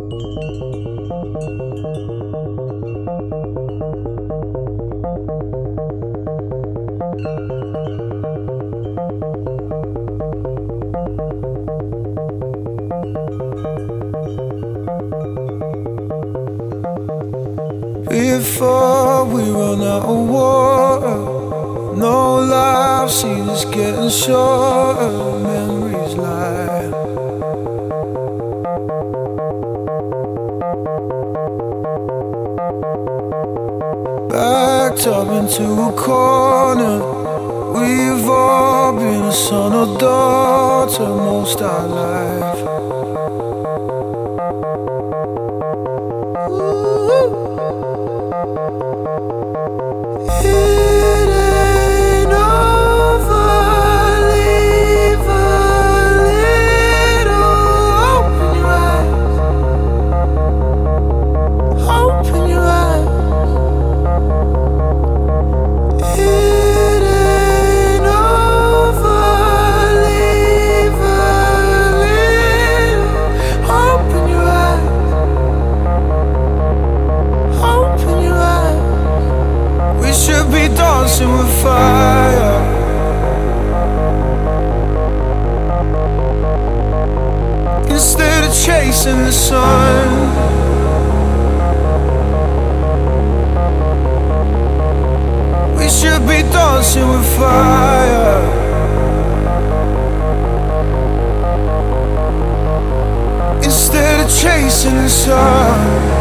Before we run out of water, no life seems getting shorter. Memories lie. Backed up into a corner. We've all been a son or daughter most our life. It ain't over, leave a little hope in your eyes. Hope in your eyes. It ain't over, leave a little hope in your eyes. Hope in your eyes. We should be dancing with fire. Instead of chasing the sun. We should be dancing with fire. Instead of chasing the sun.